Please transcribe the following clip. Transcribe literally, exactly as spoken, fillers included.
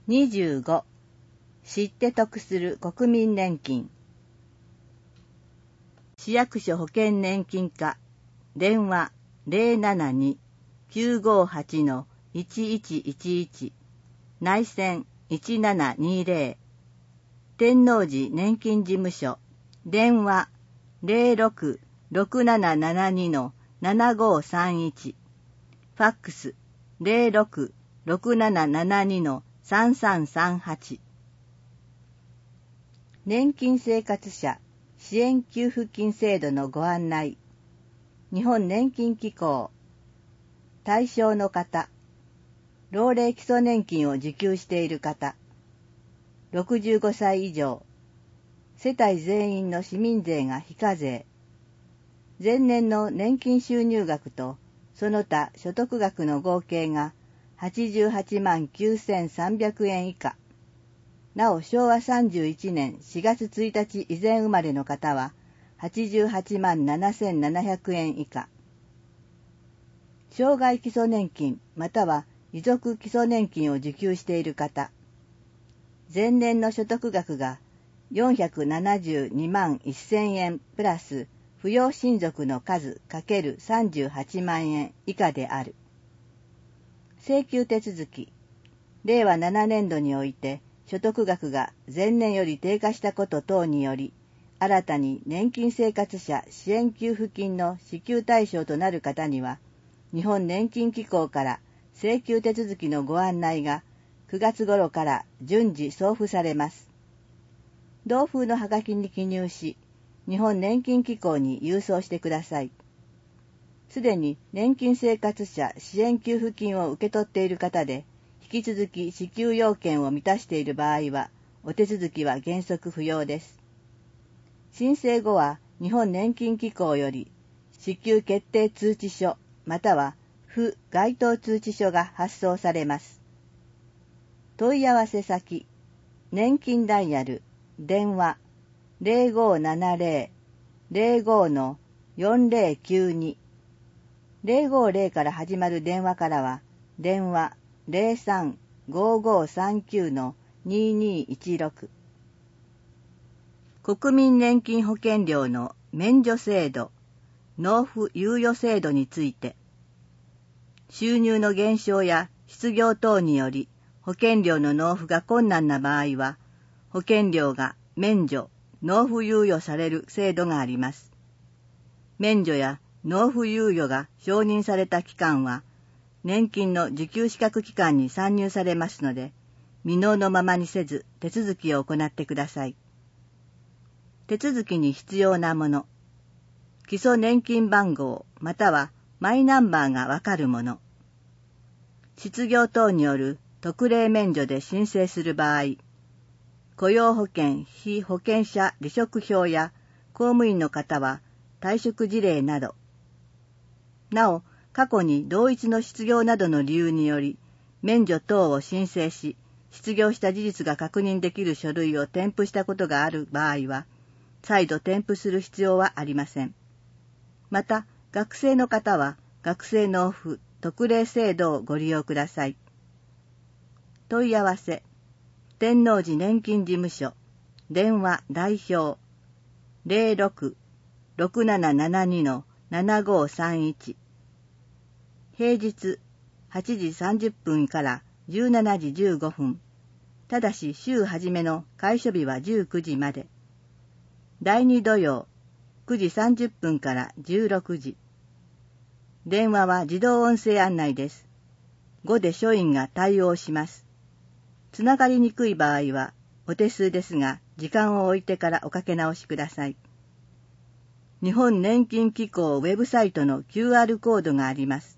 にじゅうご、知って得する国民年金。市役所保険年金課、電話 ゼロななに きゅうごはち いちいちいちいち、内線いちななにゼロ、天王寺年金事務所、電話 ゼロろく ろくななななに ななごさんいち、ファックス ゼロろく ろくななななに さんさんさんはち。年金生活者支援給付金制度のご案内。日本年金機構。対象の方。老齢基礎年金を受給している方。ろくじゅうごさい以上。世帯全員の市民税が非課税。前年の年金収入額とその他所得額の合計がはちじゅうはちまんきゅうせんさんびゃくえん以下。なおしょうわさんじゅういちねんしがつついたち以前生まれの方ははちじゅうはちまんななせんななひゃくえん以下。障害基礎年金または遺族基礎年金を受給している方。前年の所得額がよんひゃくななじゅうにまんせんえんプラス扶養親族の数 ×さんじゅうはちまんえん以下である。請求手続き。れいわななねんどにおいて所得額が前年より低下したこと等により、新たに年金生活者支援給付金の支給対象となる方には、日本年金機構から請求手続きのご案内がくがつ頃から順次送付されます。同封のはがきに記入し、日本年金機構に郵送してください。すでに年金生活者支援給付金を受け取っている方で、引き続き支給要件を満たしている場合は、お手続きは原則不要です。申請後は日本年金機構より支給決定通知書または付該当通知書が発送されます。問い合わせ先、年金ダイヤル、電話 ゼロごななゼロ ゼロご よんゼロきゅうに、ゼロごゼロから始まる電話からは、電話 ゼロさん ごごさんきゅう ににいちろく。国民年金保険料の免除制度、納付猶予制度について、収入の減少や失業等により保険料の納付が困難な場合は、保険料が免除、納付猶予される制度があります。免除や納付猶予が承認された期間は、年金の受給資格期間に算入されますので、未納のままにせず手続きを行ってください。手続きに必要なもの。基礎年金番号またはマイナンバーがわかるもの。失業等による特例免除で申請する場合、雇用保険被保険者離職票や公務員の方は退職事例など、なお過去に同一の失業などの理由により免除等を申請し、失業した事実が確認できる書類を添付したことがある場合は、再度添付する必要はありません。また、学生の方は学生納付特例制度をご利用ください。問い合わせ、天王寺年金事務所、電話代表、ゼロろく ろくななななに ななごさんいち、平日はちじさんじゅっぷんからじゅうしちじじゅうごふん、ただし週初めの開所日はじゅうくじまで、だいに土曜くじさんじゅっぷんからじゅうろくじ。電話は自動音声案内です。後で所員が対応します。つながりにくい場合はお手数ですが、時間を置いてからおかけ直しください。日本年金機構ウェブサイトの キューアール コードがあります。